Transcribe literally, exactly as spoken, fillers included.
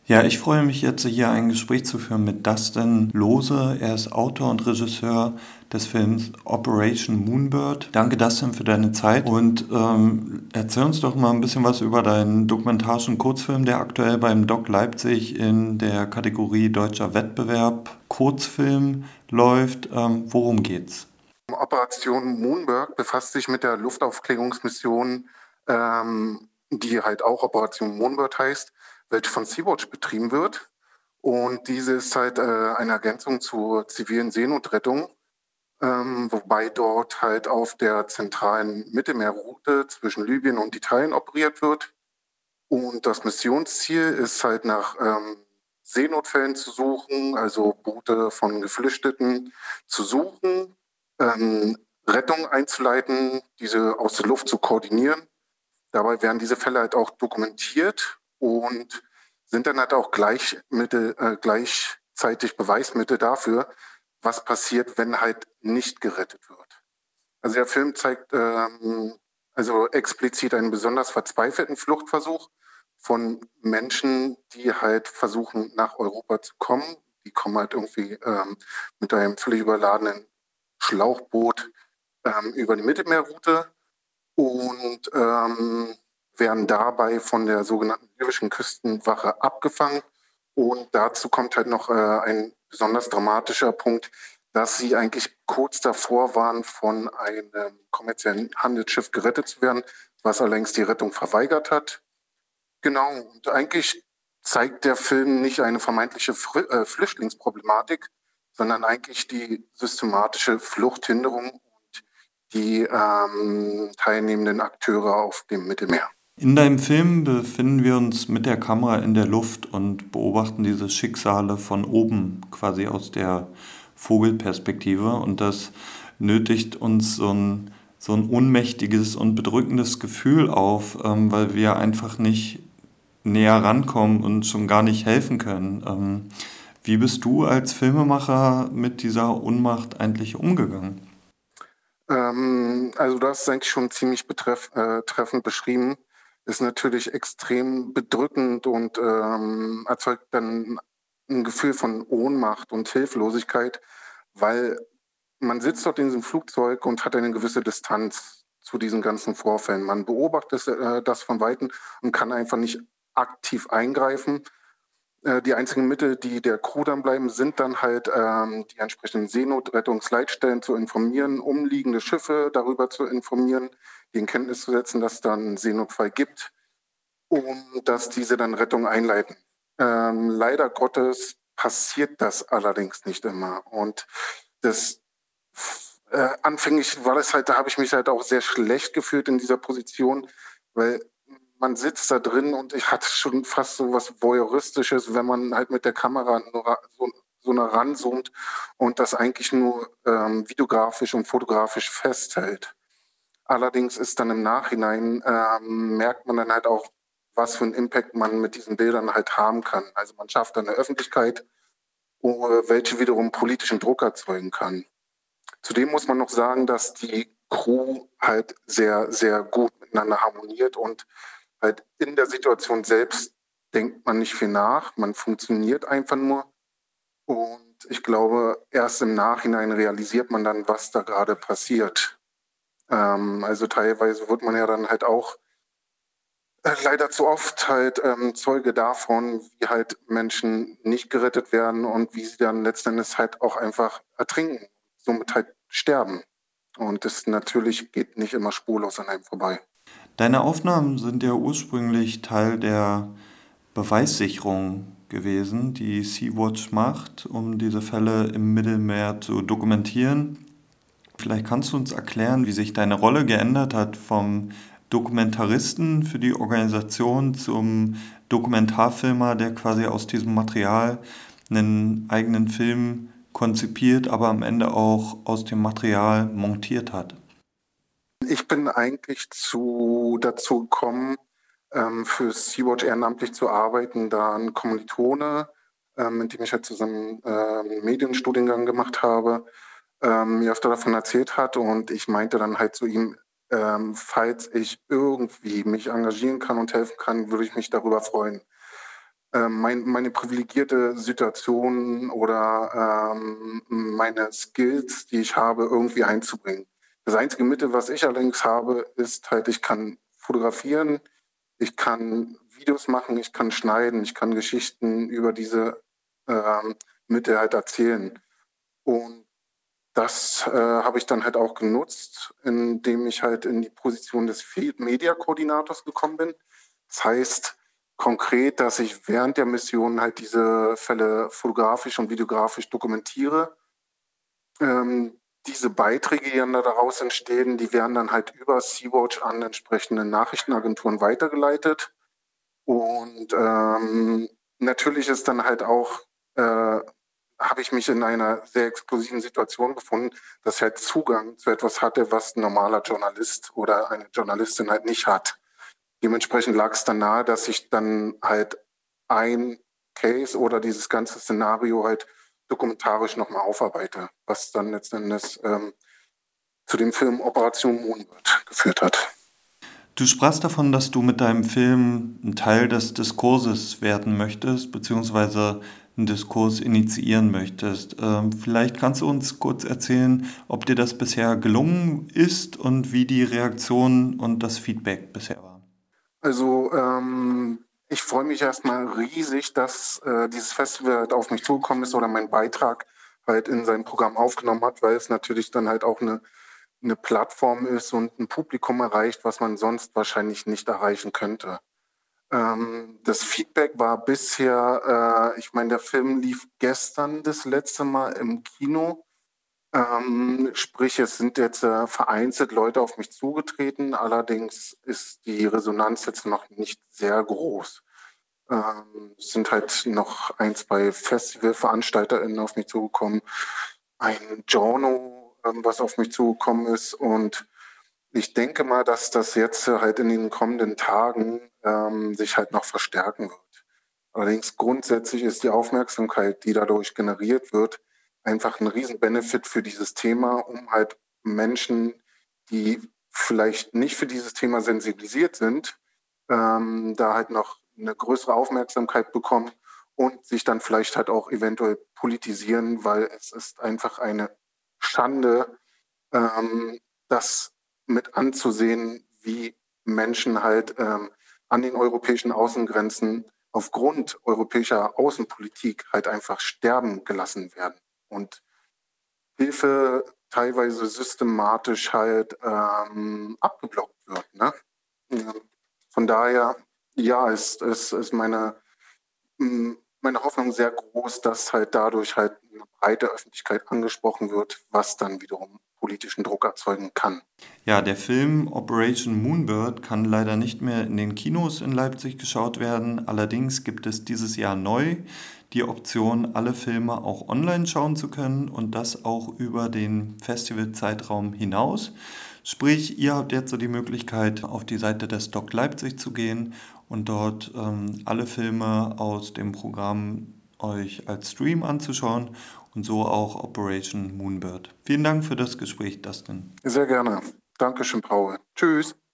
Ja, ich freue mich jetzt, hier ein Gespräch zu führen mit Dustin Lose. Er ist Autor und Regisseur des Films Operation Moonbird. Danke, Dustin, für deine Zeit und ähm, erzähl uns doch mal ein bisschen was über deinen dokumentarischen Kurzfilm, der aktuell beim Doc Leipzig in der Kategorie Deutscher Wettbewerb Kurzfilm läuft. Ähm, worum geht's? Operation Moonbird befasst sich mit der Luftaufklärungsmission, ähm, die halt auch Operation Moonbird heißt, welche von Sea-Watch betrieben wird. Und diese ist halt äh, eine Ergänzung zur zivilen Seenotrettung, ähm, wobei dort halt auf der zentralen Mittelmeerroute zwischen Libyen und Italien operiert wird. Und das Missionsziel ist halt nach ähm, Seenotfällen zu suchen, also Boote von Geflüchteten zu suchen, ähm, Rettung einzuleiten, diese aus der Luft zu koordinieren. Dabei werden diese Fälle halt auch dokumentiert und sind dann halt auch Gleichmittel, äh, gleichzeitig Beweismittel dafür, was passiert, wenn halt nicht gerettet wird. Also der Film zeigt ähm, also explizit einen besonders verzweifelten Fluchtversuch von Menschen, die halt versuchen, nach Europa zu kommen. Die kommen halt irgendwie ähm, mit einem völlig überladenen Schlauchboot ähm, über die Mittelmeerroute und ähm, werden dabei von der sogenannten libyschen Küstenwache abgefangen. Und dazu kommt halt noch äh, ein besonders dramatischer Punkt, dass sie eigentlich kurz davor waren, von einem kommerziellen Handelsschiff gerettet zu werden, was allerdings die Rettung verweigert hat. Genau, und eigentlich zeigt der Film nicht eine vermeintliche Fr- äh, Flüchtlingsproblematik, sondern eigentlich die systematische Fluchthinderung und die ähm, teilnehmenden Akteure auf dem Mittelmeer. In deinem Film befinden wir uns mit der Kamera in der Luft und beobachten diese Schicksale von oben, quasi aus der Vogelperspektive. Und das nötigt uns so ein, so ein ohnmächtiges und bedrückendes Gefühl auf, ähm, weil wir einfach nicht näher rankommen und schon gar nicht helfen können. Ähm, wie bist du als Filmemacher mit dieser Ohnmacht eigentlich umgegangen? Ähm, also du hast es eigentlich schon ziemlich betreff, äh, treffend beschrieben. Ist natürlich extrem bedrückend und ähm, erzeugt dann ein Gefühl von Ohnmacht und Hilflosigkeit, weil man sitzt dort in diesem Flugzeug und hat eine gewisse Distanz zu diesen ganzen Vorfällen. Man beobachtet äh, das von Weitem und kann einfach nicht aktiv eingreifen. Äh, die einzigen Mittel, die der Crew dann bleiben, sind dann halt ähm, die entsprechenden Seenotrettungsleitstellen zu informieren, umliegende Schiffe darüber zu informieren, die in Kenntnis zu setzen, dass es dann einen Seenotfall gibt, um dass diese dann Rettung einleiten. Ähm, leider Gottes passiert das allerdings nicht immer. Und das äh, anfänglich war das halt, da habe ich mich halt auch sehr schlecht gefühlt in dieser Position, weil man sitzt da drin und ich hatte schon fast so was Voyeuristisches, wenn man halt mit der Kamera nur so, so nah ranzoomt und das eigentlich nur ähm, videografisch und fotografisch festhält. Allerdings ist dann im Nachhinein, ähm, merkt man dann halt auch, was für einen Impact man mit diesen Bildern halt haben kann. Also man schafft dann eine Öffentlichkeit, oh, welche wiederum politischen Druck erzeugen kann. Zudem muss man noch sagen, dass die Crew halt sehr, sehr gut miteinander harmoniert und halt in der Situation selbst denkt man nicht viel nach, man funktioniert einfach nur. Und ich glaube, erst im Nachhinein realisiert man dann, was da gerade passiert. Ähm, also teilweise wird man ja dann halt auch äh, leider zu oft halt ähm, Zeuge davon, wie halt Menschen nicht gerettet werden und wie sie dann letzten Endes halt auch einfach ertrinken, somit halt sterben. Und das natürlich geht nicht immer spurlos an einem vorbei. Deine Aufnahmen sind ja ursprünglich Teil der Beweissicherung gewesen, die Sea-Watch macht, um diese Fälle im Mittelmeer zu dokumentieren. Vielleicht kannst du uns erklären, wie sich deine Rolle geändert hat vom Dokumentaristen für die Organisation zum Dokumentarfilmer, der quasi aus diesem Material einen eigenen Film konzipiert, aber am Ende auch aus dem Material montiert hat. Ich bin eigentlich zu, dazu gekommen, ähm, für Sea-Watch ehrenamtlich zu arbeiten, da ein Kommilitone, ähm, mit dem ich halt zusammen äh, einen Medienstudiengang gemacht habe, ähm, mir öfter davon erzählt hat und ich meinte dann halt zu ihm, ähm, falls ich irgendwie mich engagieren kann und helfen kann, würde ich mich darüber freuen. äh, mein, meine privilegierte Situation oder ähm, meine Skills, die ich habe, irgendwie einzubringen. Das einzige Mittel, was ich allerdings habe, ist halt, ich kann fotografieren, ich kann Videos machen, ich kann schneiden, ich kann Geschichten über diese ähm, Mittel halt erzählen. Und das äh, habe ich dann halt auch genutzt, indem ich halt in die Position des Field Media Koordinators gekommen bin. Das heißt konkret, dass ich während der Mission halt diese Fälle fotografisch und videografisch dokumentiere. Ähm, diese Beiträge, die dann daraus entstehen, die werden dann halt über Sea-Watch an entsprechende Nachrichtenagenturen weitergeleitet. Und ähm, natürlich ist dann halt auch, äh, habe ich mich in einer sehr explosiven Situation befunden, dass ich halt Zugang zu etwas hatte, was ein normaler Journalist oder eine Journalistin halt nicht hat. Dementsprechend lag es dann nahe, dass ich dann halt ein Case oder dieses ganze Szenario halt dokumentarisch nochmal aufarbeite, was dann letztendlich ähm, zu dem Film Operation Moonbird geführt hat. Du sprachst davon, dass du mit deinem Film ein Teil des Diskurses werden möchtest, beziehungsweise einen Diskurs initiieren möchtest. Ähm, vielleicht kannst du uns kurz erzählen, ob dir das bisher gelungen ist und wie die Reaktion und das Feedback bisher war. Also ähm, ich freue mich erstmal riesig, dass äh, dieses Festival halt auf mich zugekommen ist oder mein Beitrag halt in sein Programm aufgenommen hat, weil es natürlich dann halt auch eine, eine Plattform ist und ein Publikum erreicht, was man sonst wahrscheinlich nicht erreichen könnte. Ähm, das Feedback war bisher, äh, ich meine, der Film lief gestern das letzte Mal im Kino. Ähm, sprich, es sind jetzt äh, vereinzelt Leute auf mich zugetreten, allerdings ist die Resonanz jetzt noch nicht sehr groß. Ähm, es sind halt noch ein, zwei FestivalveranstalterInnen auf mich zugekommen, ein Journo, ähm, was auf mich zugekommen ist, und ich denke mal, dass das jetzt äh, halt in den kommenden Tagen ähm, sich halt noch verstärken wird. Allerdings grundsätzlich ist die Aufmerksamkeit, die dadurch generiert wird, einfach ein Riesen-Benefit für dieses Thema, um halt Menschen, die vielleicht nicht für dieses Thema sensibilisiert sind, ähm, da halt noch eine größere Aufmerksamkeit bekommen und sich dann vielleicht halt auch eventuell politisieren, weil es ist einfach eine Schande, ähm, das mit anzusehen, wie Menschen halt ähm, an den europäischen Außengrenzen aufgrund europäischer Außenpolitik halt einfach sterben gelassen werden und Hilfe teilweise systematisch halt ähm, abgeblockt wird. Ne? Ja. Von daher, ja, ist, ist, ist meine, mh, meine Hoffnung sehr groß, dass halt dadurch halt eine breite Öffentlichkeit angesprochen wird, was dann wiederum politischen Druck erzeugen kann. Ja, der Film Operation Moonbird kann leider nicht mehr in den Kinos in Leipzig geschaut werden. Allerdings gibt es dieses Jahr neu die Option, alle Filme auch online schauen zu können und das auch über den Festivalzeitraum hinaus. Sprich, ihr habt jetzt so die Möglichkeit, auf die Seite des Doc Leipzig zu gehen und dort ähm, alle Filme aus dem Programm euch als Stream anzuschauen und so auch Operation Moonbird. Vielen Dank für das Gespräch, Dustin. Sehr gerne. Dankeschön, Paul. Tschüss.